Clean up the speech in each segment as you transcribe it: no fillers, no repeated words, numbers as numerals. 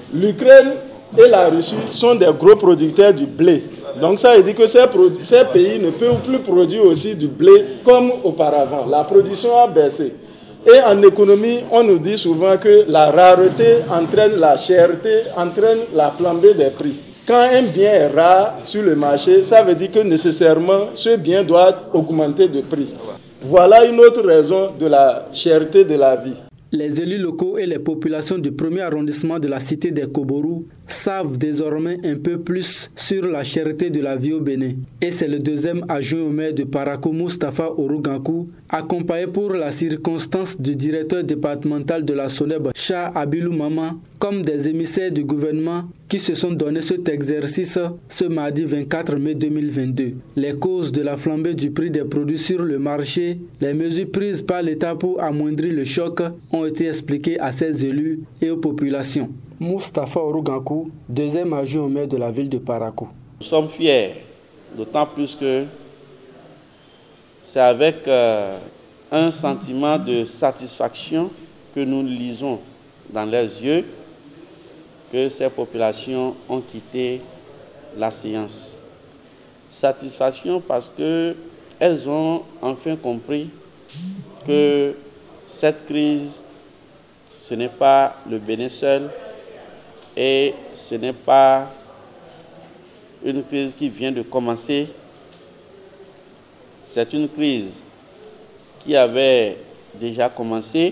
L'Ukraine et la Russie sont des gros producteurs du blé. Donc ça veut dire que ces pays ne peuvent plus produire aussi du blé comme auparavant. La production a baissé. Et en économie, on nous dit souvent que la rareté entraîne la cherté, entraîne la flambée des prix. Quand un bien est rare sur le marché, ça veut dire que nécessairement ce bien doit augmenter de prix. Voilà une autre raison de la cherté de la vie. Les élus locaux et les populations du premier arrondissement de la cité des Koborou savent désormais un peu plus sur la cherté de la vie au Bénin. Et c'est le deuxième adjoint au maire de Parakou, Moustapha Orougankou, accompagné pour la circonstance du directeur départemental de la SONEB, Cha Abilou Maman, comme des émissaires du gouvernement qui se sont donné cet exercice ce mardi 24 mai 2022. Les causes de la flambée du prix des produits sur le marché, les mesures prises par l'État pour amoindrir le choc ont été expliquées à ces élus et aux populations. Moustapha Orougankou, deuxième adjoint au maire de la ville de Parakou. Nous sommes fiers, d'autant plus que c'est avec un sentiment de satisfaction que nous lisons dans leurs yeux que ces populations ont quitté la séance. Satisfaction parce qu'elles ont enfin compris que cette crise, ce n'est pas le Bénin seul et ce n'est pas une crise qui vient de commencer. C'est une crise qui avait déjà commencé,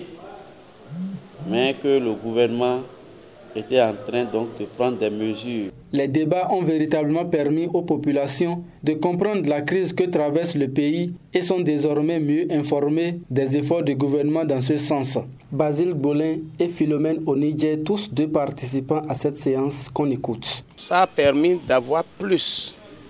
mais que le gouvernement était en train donc de prendre des mesures. Les débats ont véritablement permis aux populations de comprendre la crise que traverse le pays et sont désormais mieux informés des efforts du gouvernement dans ce sens. Basile Bolin et Philomène Onidje, tous deux participants à cette séance qu'on écoute. Ça a permis d'avoir plus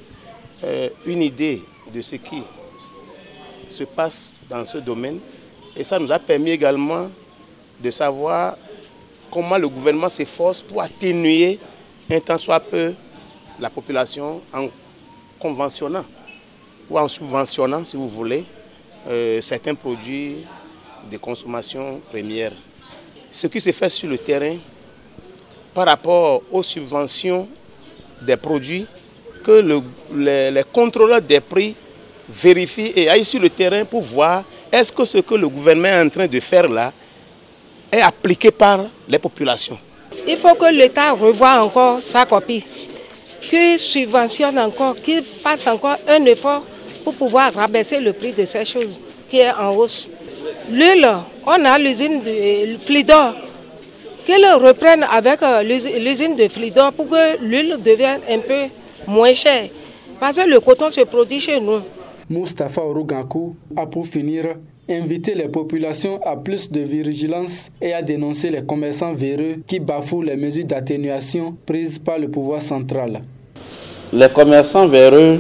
une idée de ce qui se passe dans ce domaine et ça nous a permis également de savoir comment le gouvernement s'efforce pour atténuer un tant soit peu la population en conventionnant ou en subventionnant, si vous voulez, certains produits de consommation première. Ce qui se fait sur le terrain par rapport aux subventions des produits que les contrôleurs des prix vérifient et aillent sur le terrain pour voir est-ce que ce que le gouvernement est en train de faire là est appliqué par les populations. Il faut que l'État revoie encore sa copie, qu'il subventionne encore, qu'il fasse encore un effort pour pouvoir rabaisser le prix de ces choses qui est en hausse. L'huile, on a l'usine de Flidor, qu'ils reprennent avec l'usine de Flidor pour que l'huile devienne un peu moins chère. Parce que le coton se produit chez nous. Moustapha Orougankou a pour finir invité les populations à plus de vigilance et à dénoncer les commerçants véreux qui bafouent les mesures d'atténuation prises par le pouvoir central. Les commerçants véreux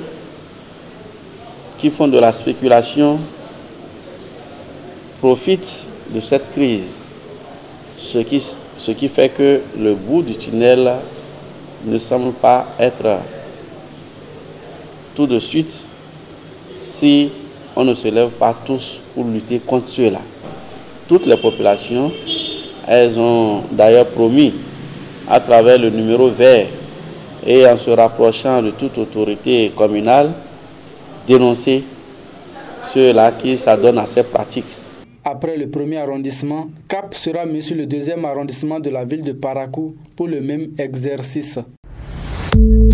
qui font de la spéculation profitent de cette crise, ce qui fait que le bout du tunnel ne semble pas être tout de suite si on ne se lève pas tous pour lutter contre cela. Toutes les populations, elles ont d'ailleurs promis à travers le numéro vert et en se rapprochant de toute autorité communale, dénoncer ceux-là qui s'adonnent à ces pratiques. Après le premier arrondissement, cap sera mis sur le deuxième arrondissement de la ville de Parakou pour le même exercice.